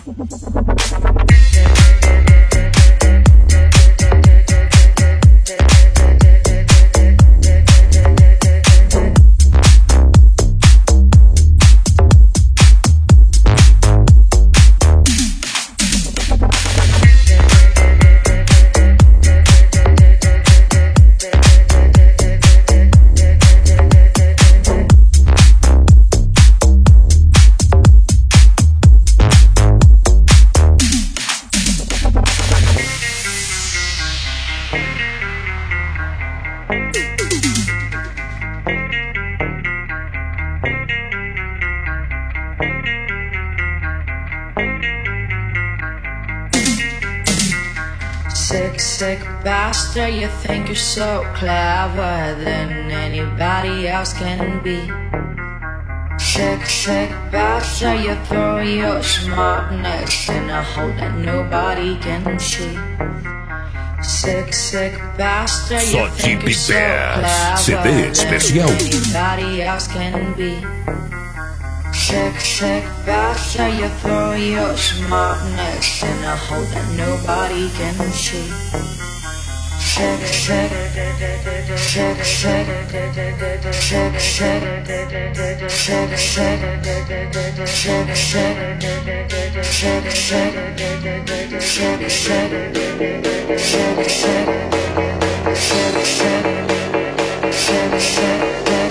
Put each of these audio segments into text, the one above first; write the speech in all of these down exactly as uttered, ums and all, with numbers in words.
Sick, sick bastard, you think you're so clever than anybody else can be. Sick, sick bastard, you throw your smartness in a hole that nobody can see. Sick, sick bastard, you think you're so clever than anybody else can be. Sick, sick bastard, you throw your smartness in a hole that nobody can see. Sick, sick, sick, sick, sick, sick, sick, sick, sick, sick, sick, sick.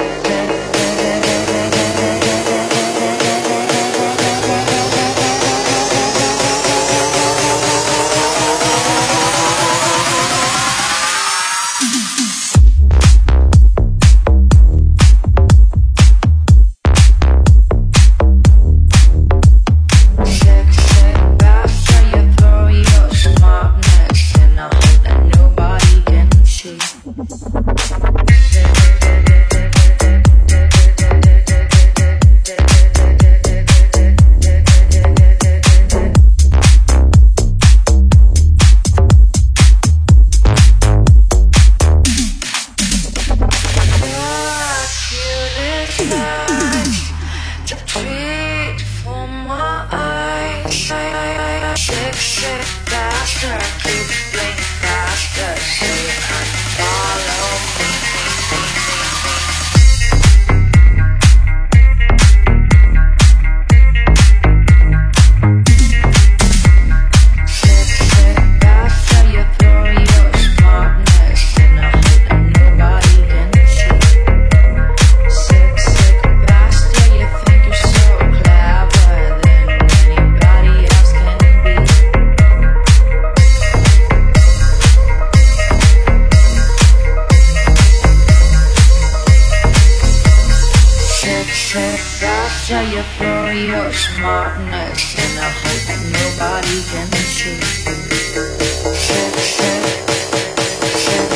You throw your smartness in a hole that nobody can see. Sick, sick, sick,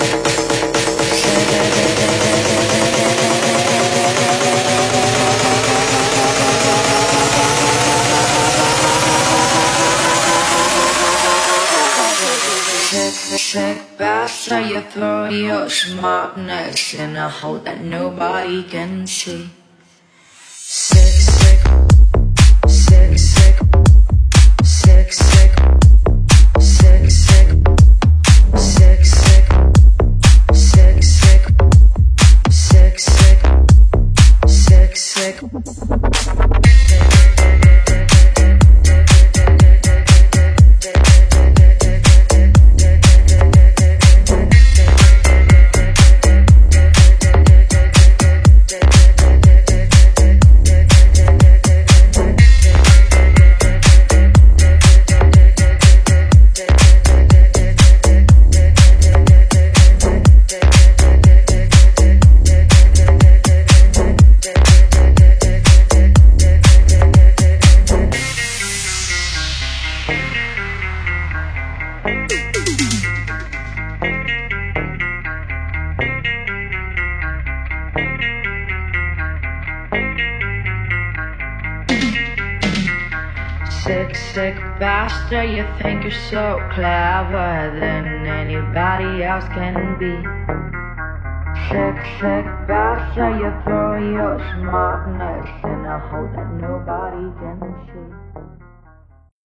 sick, sick, sick bastard, you throw your smartness in a hole that nobody can see. Sick, sick, sick, sick, sick, sick, sick, sick, sick, sick, sick, sick, sick, sick, sick. Sick, sick bastard, you think you're so clever than anybody else can be. Sick, sick bastard, you throw your smartness in a hole that nobody can see.